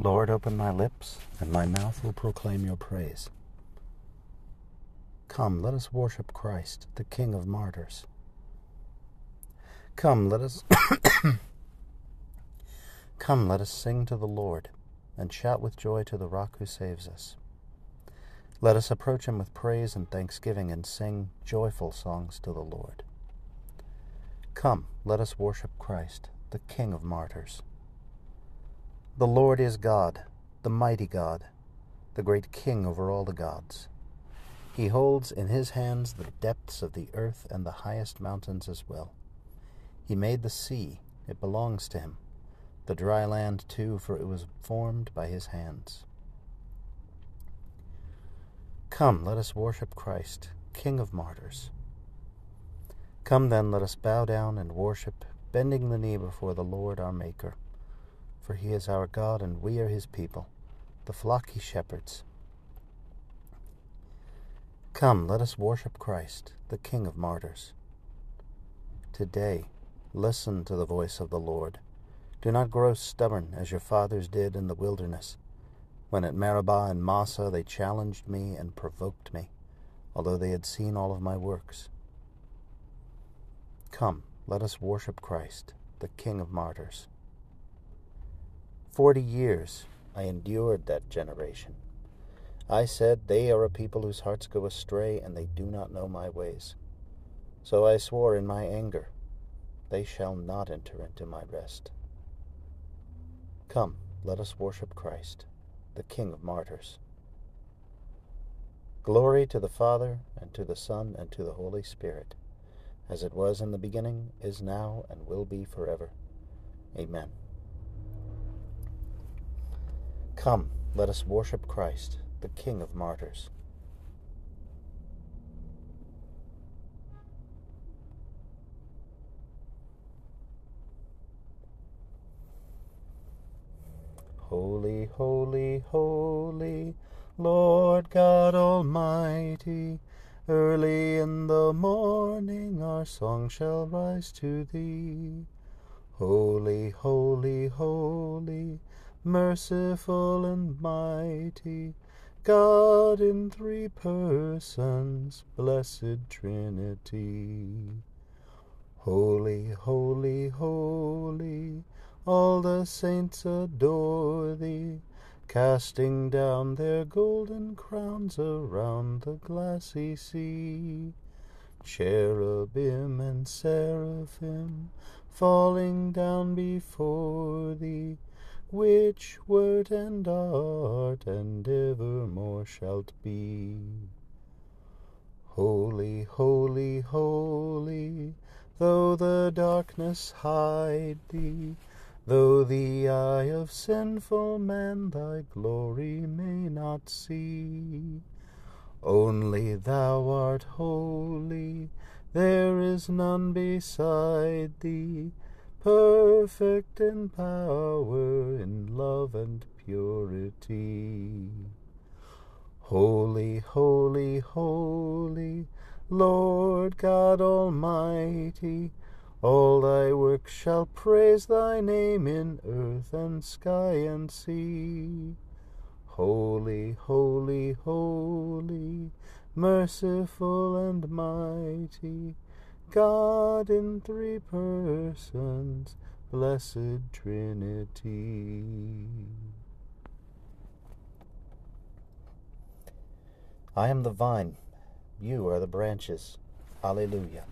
Lord, open my lips, and my mouth will proclaim your praise. Come, let us worship Christ, the King of martyrs. Come, let us Come, let us sing to the Lord, and shout with joy to the rock who saves us. Let us approach him with praise and thanksgiving, and sing joyful songs to the Lord. Come, let us worship Christ, the King of martyrs. The Lord is God, the mighty God, the great King over all the gods. He holds in his hands the depths of the earth and the highest mountains as well. He made the sea, it belongs to him, the dry land too, for it was formed by his hands. Come, let us worship Christ, King of martyrs. Come then, let us bow down and worship, bending the knee before the Lord our Maker. For he is our God, and we are his people, the flock he shepherds. Come, let us worship Christ, the King of martyrs. Today, listen to the voice of the Lord. Do not grow stubborn as your fathers did in the wilderness, when at Meribah and Massah they challenged me and provoked me, although they had seen all of my works. Come, let us worship Christ, the King of martyrs. 40 years I endured that generation. I said, they are a people whose hearts go astray, and they do not know my ways. So I swore in my anger, they shall not enter into my rest. Come, let us worship Christ, the King of martyrs. Glory to the Father, and to the Son, and to the Holy Spirit, as it was in the beginning, is now, and will be forever. Amen. Come, let us worship Christ, the King of martyrs. Holy, holy, holy, Lord God Almighty, early in the morning our song shall rise to thee. Holy, holy, holy, merciful and mighty, God in three persons, blessed Trinity. Holy, holy, holy, all the saints adore thee, casting down their golden crowns around the glassy sea. Cherubim and seraphim, falling down before thee, which wert and art, and evermore shalt be. Holy, holy, holy, though the darkness hide thee, though the eye of sinful man thy glory may not see, only thou art holy, there is none beside thee, perfect in power, in love and purity. Holy, holy, holy, Lord God Almighty, all thy works shall praise thy name in earth and sky and sea. Holy, holy, holy, merciful and mighty, God in three persons, blessed Trinity. I am the vine, you are the branches. Alleluia.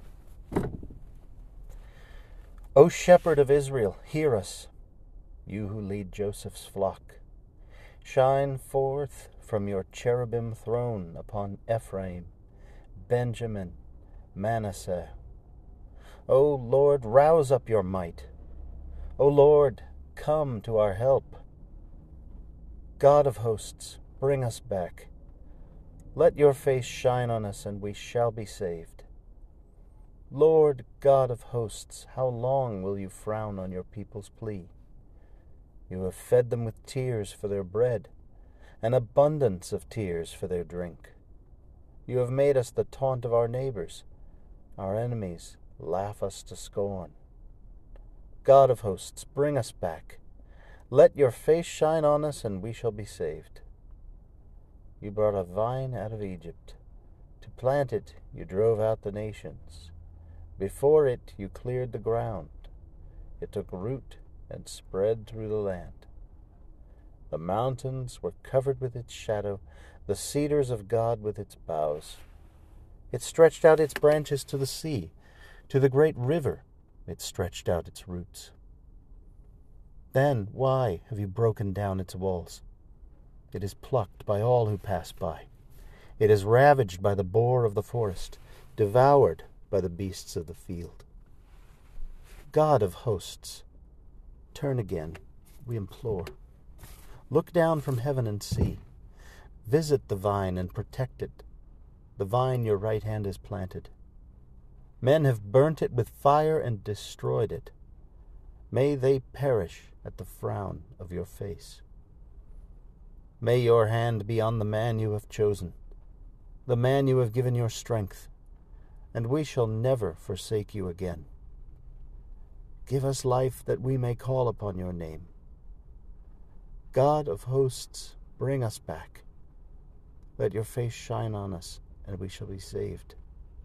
O shepherd of Israel, hear us, you who lead Joseph's flock. Shine forth from your cherubim throne upon Ephraim, Benjamin, Manasseh. O Lord, rouse up your might. O Lord, come to our help. God of hosts, bring us back. Let your face shine on us, and we shall be saved. Lord God of hosts, how long will you frown on your people's plea? You have fed them with tears for their bread, an abundance of tears for their drink. You have made us the taunt of our neighbors. Our enemies laugh us to scorn. God of hosts, bring us back. Let your face shine on us, and we shall be saved. You brought a vine out of Egypt. To plant it, you drove out the nations. Before it, you cleared the ground. It took root and spread through the land. The mountains were covered with its shadow, the cedars of God with its boughs. It stretched out its branches to the sea. To the great river it stretched out its roots. Then why have you broken down its walls? It is plucked by all who pass by. It is ravaged by the boar of the forest, devoured by the beasts of the field. God of hosts, turn again, we implore. Look down from heaven and see. Visit the vine and protect it, the vine your right hand has planted. Men have burnt it with fire and destroyed it. May they perish at the frown of your face. May your hand be on the man you have chosen, the man you have given your strength, and we shall never forsake you again. Give us life that we may call upon your name. God of hosts, bring us back. Let your face shine on us, and we shall be saved.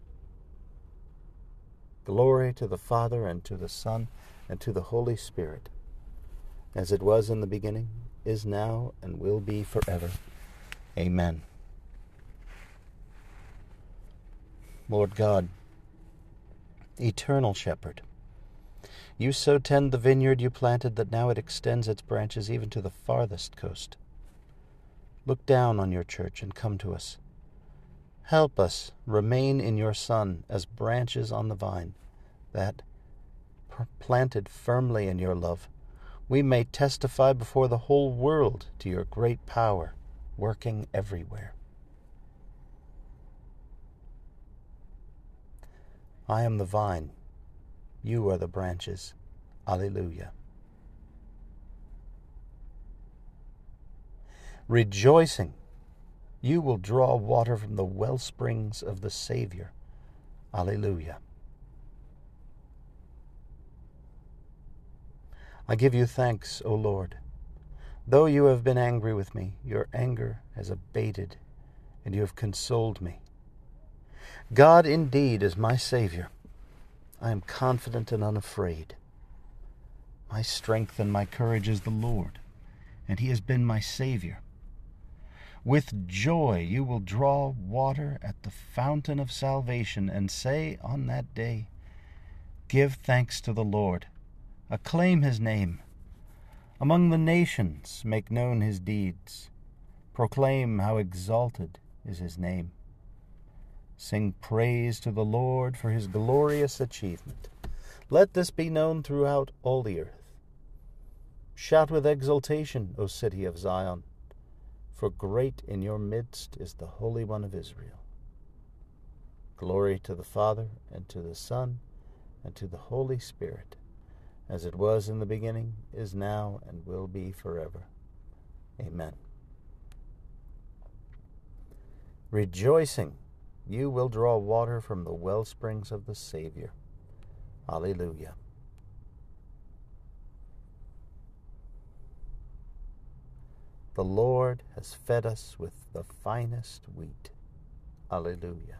Glory to the Father, and to the Son, and to the Holy Spirit, as it was in the beginning, is now, and will be forever. Amen. Lord God, eternal shepherd, you so tend the vineyard you planted that now it extends its branches even to the farthest coast. Look down on your church and come to us. Help us remain in your Son as branches on the vine, that, planted firmly in your love, we may testify before the whole world to your great power working everywhere. I am the vine, you are the branches. Alleluia. Rejoicing, you will draw water from the well springs of the Savior. Alleluia. I give you thanks, O Lord. Though you have been angry with me, your anger has abated, and you have consoled me. God indeed is my Savior. I am confident and unafraid. My strength and my courage is the Lord, and he has been my Savior. With joy you will draw water at the fountain of salvation, and say on that day, give thanks to the Lord. Acclaim his name. Among the nations make known his deeds. Proclaim how exalted is his name. Sing praise to the Lord for his glorious achievement. Let this be known throughout all the earth. Shout with exultation, O city of Zion, for great in your midst is the Holy One of Israel. Glory to the Father, and to the Son, and to the Holy Spirit, as it was in the beginning, is now, and will be forever. Amen. Rejoicing, you will draw water from the well springs of the Savior. Alleluia. The Lord has fed us with the finest wheat. Alleluia.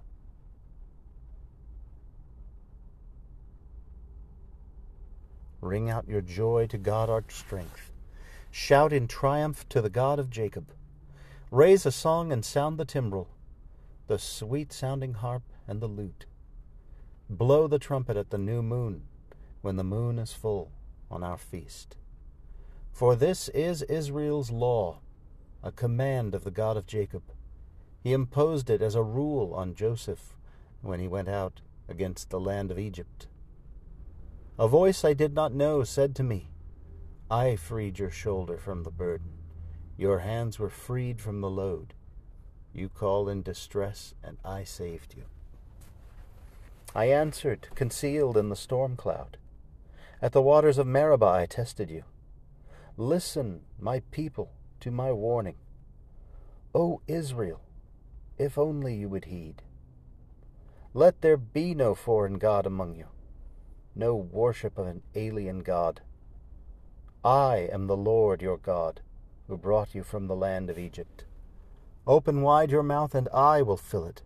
Ring out your joy to God our strength. Shout in triumph to the God of Jacob. Raise a song and sound the timbrel, the sweet-sounding harp and the lute. Blow the trumpet at the new moon, when the moon is full on our feast. For this is Israel's law, a command of the God of Jacob. He imposed it as a rule on Joseph when he went out against the land of Egypt. A voice I did not know said to me, I freed your shoulder from the burden. Your hands were freed from the load. You called in distress, and I saved you. I answered, concealed in the storm cloud. At the waters of Meribah I tested you. Listen, my people, to my warning. O Israel, if only you would heed. Let there be no foreign god among you, no worship of an alien god. I am the Lord your God, who brought you from the land of Egypt. Open wide your mouth, and I will fill it.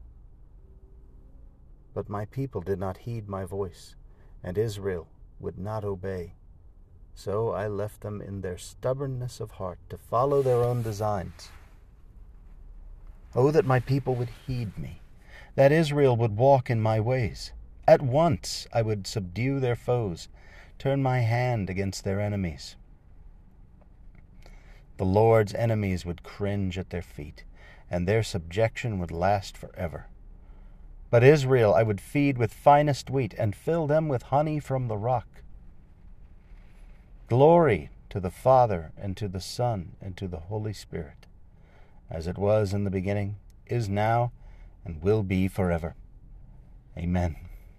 But my people did not heed my voice, and Israel would not obey. So I left them in their stubbornness of heart to follow their own designs. Oh, that my people would heed me, that Israel would walk in my ways. At once I would subdue their foes, turn my hand against their enemies. The Lord's enemies would cringe at their feet, and their subjection would last forever. But Israel I would feed with finest wheat, and fill them with honey from the rock. Glory to the Father, and to the Son, and to the Holy Spirit, as it was in the beginning, is now, and will be forever. Amen.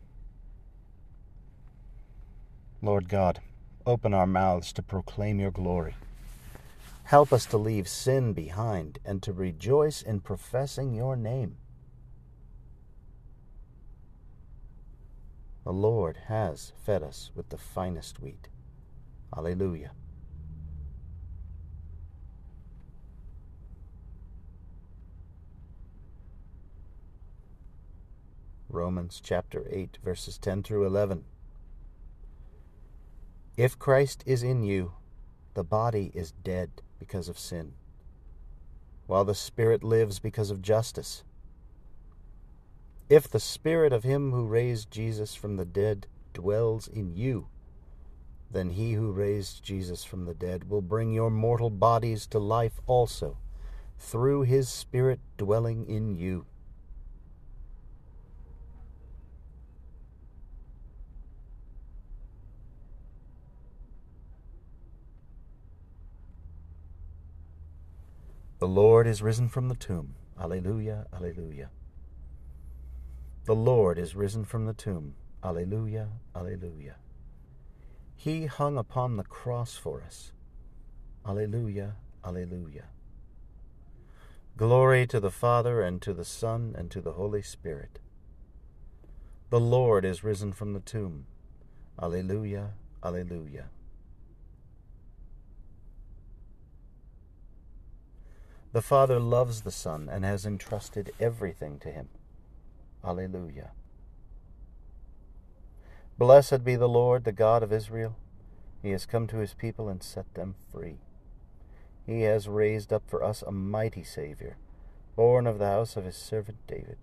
Lord God, open our mouths to proclaim your glory. Help us to leave sin behind and to rejoice in professing your name. The Lord has fed us with the finest wheat. Alleluia. Romans chapter 8, verses 10 through 11. If Christ is in you, the body is dead because of sin, while the Spirit lives because of justice. If the Spirit of him who raised Jesus from the dead dwells in you, then he who raised Jesus from the dead will bring your mortal bodies to life also, through his Spirit dwelling in you. The Lord is risen from the tomb. Alleluia, alleluia. The Lord is risen from the tomb. Alleluia, alleluia. He hung upon the cross for us. Alleluia, alleluia. Glory to the Father, and to the Son, and to the Holy Spirit. The Lord is risen from the tomb. Alleluia, alleluia. The Father loves the Son and has entrusted everything to him. Alleluia. Blessed be the Lord, the God of Israel. He has come to his people and set them free. He has raised up for us a mighty Savior, born of the house of his servant David.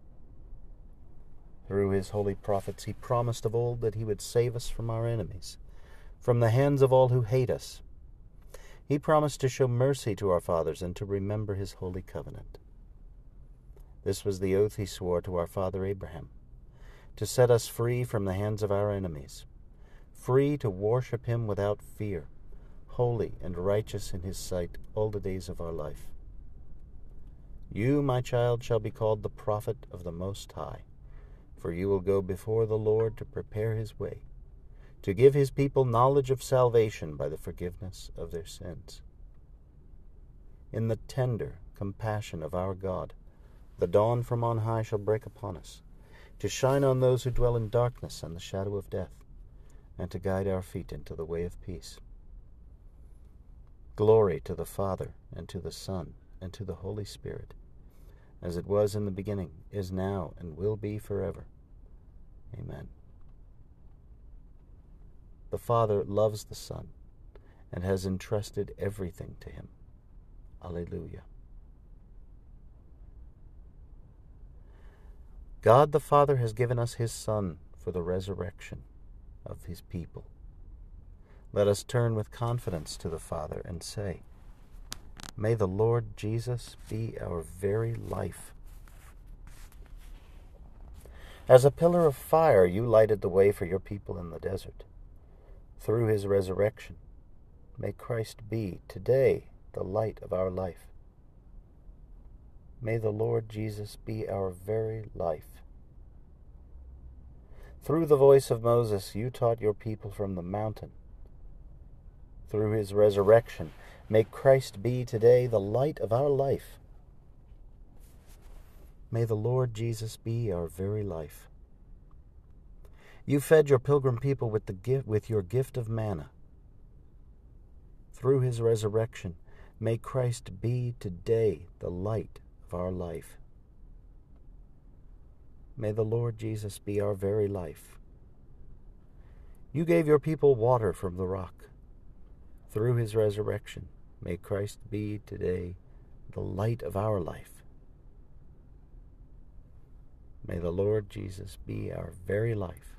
Through his holy prophets he promised of old that he would save us from our enemies, from the hands of all who hate us. He promised to show mercy to our fathers and to remember his holy covenant. This was the oath he swore to our father Abraham, to set us free from the hands of our enemies, free to worship him without fear, holy and righteous in his sight all the days of our life. You, my child, shall be called the prophet of the Most High, for you will go before the Lord to prepare his way, to give his people knowledge of salvation by the forgiveness of their sins. In the tender compassion of our God, the dawn from on high shall break upon us, to shine on those who dwell in darkness and the shadow of death, and to guide our feet into the way of peace. Glory to the Father, and to the Son, and to the Holy Spirit, as it was in the beginning, is now, and will be forever. Amen. The Father loves the Son and has entrusted everything to him. Alleluia. God the Father has given us his Son for the resurrection of his people. Let us turn with confidence to the Father and say, may the Lord Jesus be our very life. As a pillar of fire, you lighted the way for your people in the desert. Through his resurrection, may Christ be today the light of our life. May the Lord Jesus be our very life. Through the voice of Moses, you taught your people from the mountain. Through his resurrection, may Christ be today the light of our life. May the Lord Jesus be our very life. You fed your pilgrim people with your gift of manna. through his resurrection, may Christ be today the light of our life. May the Lord Jesus be our very life. You gave your people water from the rock. Through his resurrection, may Christ be today the light of our life. May the Lord Jesus be our very life.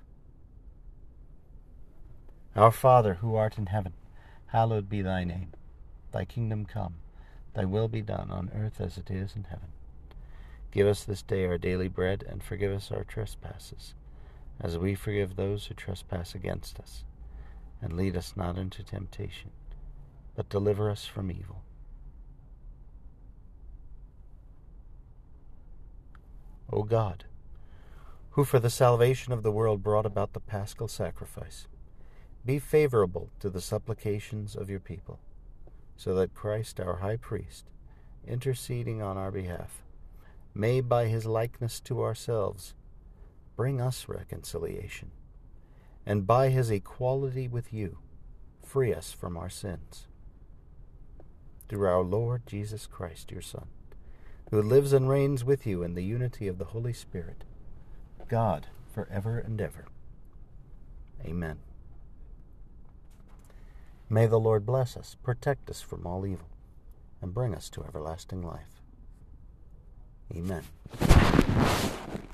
Our Father, who art in heaven, hallowed be thy name. Thy kingdom come, thy will be done on earth as it is in heaven. Give us this day our daily bread, and forgive us our trespasses, as we forgive those who trespass against us. And lead us not into temptation, but deliver us from evil. O God, who for the salvation of the world brought about the paschal sacrifice, be favorable to the supplications of your people, so that Christ our high priest, interceding on our behalf, may by his likeness to ourselves bring us reconciliation, and by his equality with you free us from our sins. Through our Lord Jesus Christ, your Son, who lives and reigns with you in the unity of the Holy Spirit, God, forever and ever. Amen. May the Lord bless us, protect us from all evil, and bring us to everlasting life. Amen.